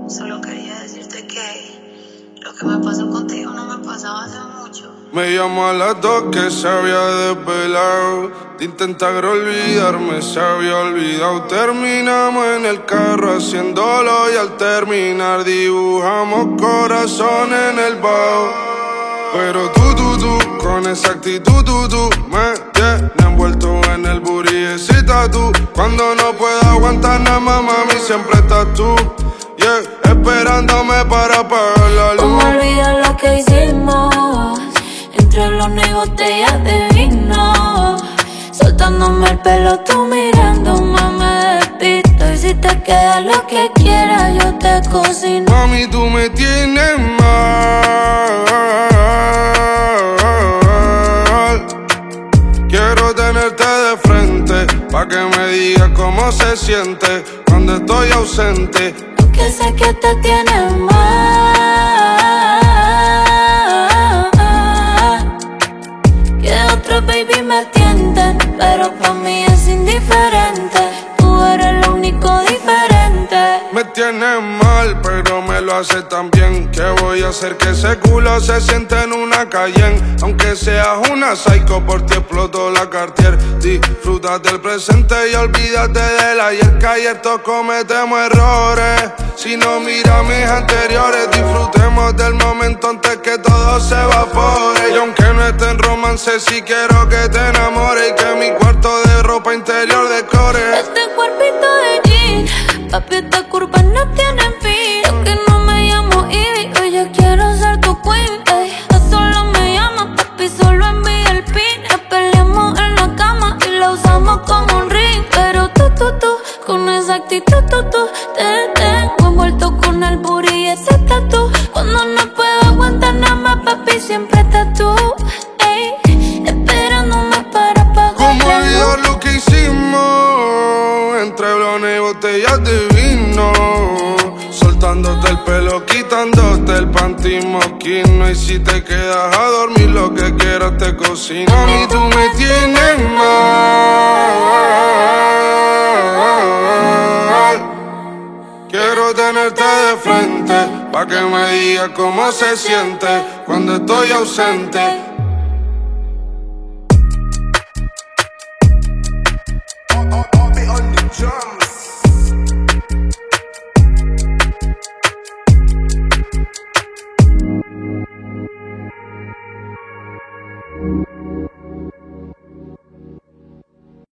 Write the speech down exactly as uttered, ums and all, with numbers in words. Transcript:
Solo quería decirte que lo que me pasó contigo no me pasaba hace mucho. Me llamó a las dos que se había desvelado. De intentar olvidarme se había olvidado. Terminamos en el carro haciéndolo y al terminar dibujamos corazón en el bajo. Pero tú, tú, tú, con esa actitud, tú, tú me tienes envuelto en el booty ese tatu. Cuando no puedo aguantar nada más, mami, siempre estás tú, yeah, esperándome para apagar la luz. ¿Cómo olvidar lo que hicimos? Entre blonde y botellas de vino, soltándome el pelo, tú mirándome, me despisto. Y si te queda lo que quieras, yo te cocino. Mami, tú me tienes mal. Quiero tenerte de frente, pa' que me digas cómo se siente cuando estoy ausente. Que sé que te tiene mal, que otros baby me tienten, pero pa' mí es indiferente. Tú eres lo único diferente. Me tienes mal, pero me lo hace tan bien. ¿Qué voy a hacer que ese culo se siente en una Cayenne? Aunque seas una psycho, por ti exploto la Cartier. Disfruta del presente y olvídate del ayer, que ayer todos cometemos errores. Si no mira mis anteriores, disfrutemos del momento antes que todo se evapore. Y aunque no esté en romance, sí quiero que te enamores y que mi cuarto de ropa interior decore. Este cuerpito de jean, papi, estas curvas no tienen fin. Yo que no me llamo Ivy, hoy yo quiero ser tu queen, ey. No solo me llama, papi, solo envía el pin. Nos peleamos en la cama y la usamos como un ring. Pero tú, tú, tú, con esa actitud, tú, tú, te tengo envuelto con el booty y ese tatu. Cuando no puedo aguantar nada más, papi, siempre estás tú, ey, esperándome para apagar. ¿Cómo olvidar lo que hicimos? Entre blones y botellas de vino, soltándote el pelo, quitándote el panty moquino. Y si te quedas a dormir, lo que quieras te cocino. Mami, tú me tienes mal. Quiero tenerte de frente, pa' que me digas cómo se siente cuando estoy ausente.